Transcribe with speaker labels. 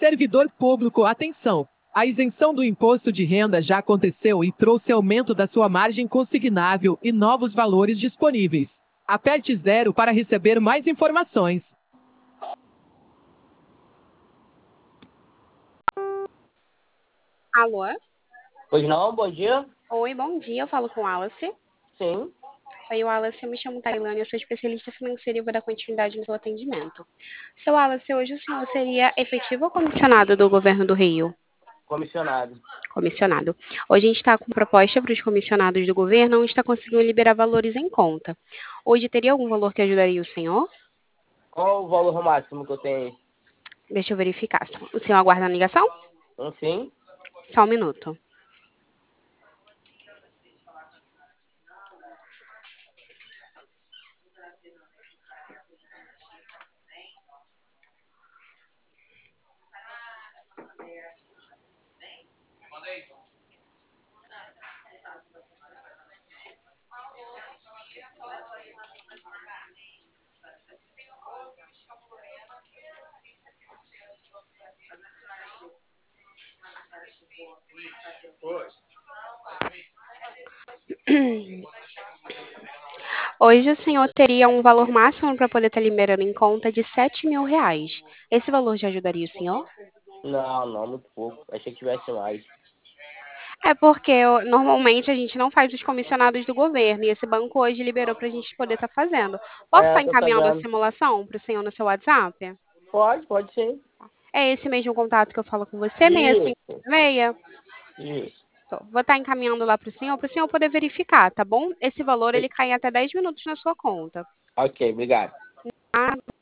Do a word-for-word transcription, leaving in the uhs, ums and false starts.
Speaker 1: Servidor público, atenção! A isenção do imposto de renda já aconteceu e trouxe aumento da sua margem consignável e novos valores disponíveis. Aperte zero para receber mais informações.
Speaker 2: Alô?
Speaker 3: Pois não, bom dia.
Speaker 2: Oi, bom dia. Eu falo com Wallace.
Speaker 3: Sim.
Speaker 2: Oi, Wallace. Eu me chamo Tailândia, eu sou especialista financeira e vou dar continuidade no seu atendimento. Seu Wallace, hoje o senhor seria efetivo ou comissionado do governo do Rio?
Speaker 3: Comissionado.
Speaker 2: Comissionado. Hoje a gente está com proposta para os comissionados do governo, onde está conseguindo liberar valores em conta. Hoje teria algum valor que ajudaria o senhor?
Speaker 3: Qual o valor máximo que eu tenho aí?
Speaker 2: Deixa eu verificar. O senhor aguarda a ligação?
Speaker 3: Um sim.
Speaker 2: Só um minuto. Hoje o senhor teria um valor máximo para poder estar liberando em conta de sete mil reais. Esse valor já ajudaria o senhor?
Speaker 3: Não, não, muito pouco. Achei que tivesse mais.
Speaker 2: É porque eu- normalmente a gente não faz os comissionados do governo e esse banco hoje liberou para a gente poder estar fazendo. Posso
Speaker 3: É,
Speaker 2: estar
Speaker 3: tô
Speaker 2: encaminhando a
Speaker 3: sabendo.
Speaker 2: simulação para o senhor no seu WhatsApp?
Speaker 3: Pode, pode sim.
Speaker 2: É esse mesmo contato que eu falo com você,
Speaker 3: Isso,
Speaker 2: seis cinco seis?
Speaker 3: isso.
Speaker 2: Tô. Vou estar encaminhando lá para o senhor, para o senhor poder verificar, tá bom? Esse valor ele cai em até dez minutos na sua conta.
Speaker 3: Ok, obrigado.
Speaker 2: Ah,